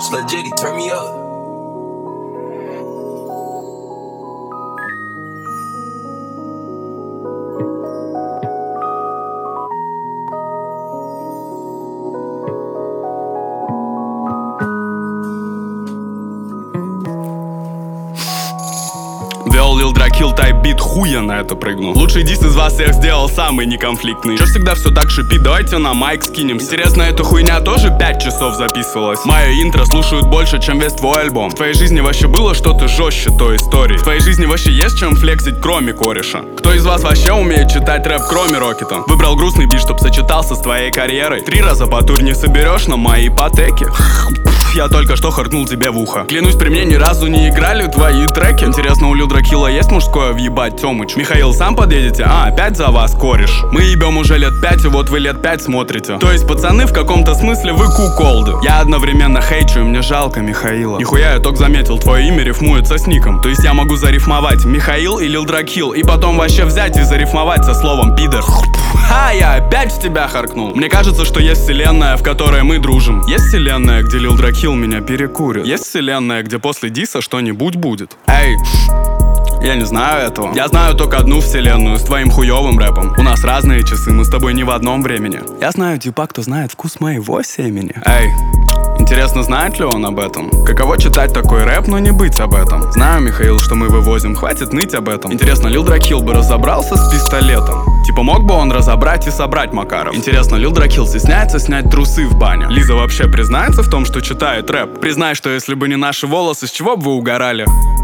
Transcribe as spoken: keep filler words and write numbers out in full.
Slut J D, turn me up. Вел Lil Drakil type бит, хуя на это прыгнул. Лучший дис из вас всех сделал самый неконфликтный. Чё всегда все так шипит, давайте на майк скинемся. Интересно, эта хуйня тоже пять часов записывалась? Мое интро слушают больше, чем весь твой альбом. В твоей жизни вообще было что-то жестче той истории? В твоей жизни вообще есть чем флексить, кроме кореша? Кто из вас вообще умеет читать рэп, кроме Рокета? Выбрал грустный бит, чтоб сочетался с твоей карьерой. Три раза по тур не соберешь на мои ипотеки. Я только что харкнул тебе в ухо. Клянусь, при мне ни разу не играли твои треки. Интересно, у Lil Drakil есть мужское въебать, Тёмыч? Михаил, сам подъедете? А, опять за вас, кореш. Мы ебем уже лет пять, и вот вы лет пять смотрите. То есть, пацаны, в каком-то смысле вы куколды. Я одновременно хейчу, и мне жалко Михаила. Нихуя, я только заметил, твое имя рифмуется с ником. То есть я могу зарифмовать Михаил и Lil Drakil, и потом вообще взять и зарифмовать со словом пидор. Ха, я опять в тебя харкнул. Мне кажется, что есть вселенная, в которой мы дружим. Есть вселенная, где Lil Drakil меня перекурит. Есть вселенная, где после диса что-нибудь будет. Эй, я не знаю этого. Я знаю только одну вселенную с твоим хуёвым рэпом. У нас разные часы, мы с тобой не в одном времени. Я знаю типа, кто знает вкус моего семени. Эй, интересно, знает ли он об этом? Каково читать такой рэп, но не быть об этом? Знаю, Михаил, что мы вывозим, хватит ныть об этом. Интересно, Lil Drakil бы разобрался с пистолетом? Типа мог бы он разобрать и собрать Макаров? Интересно, Lil Drakil стесняется снять трусы в бане? Лиза вообще признается в том, что читает рэп? Признай, что если бы не наши волосы, с чего бы вы угорали?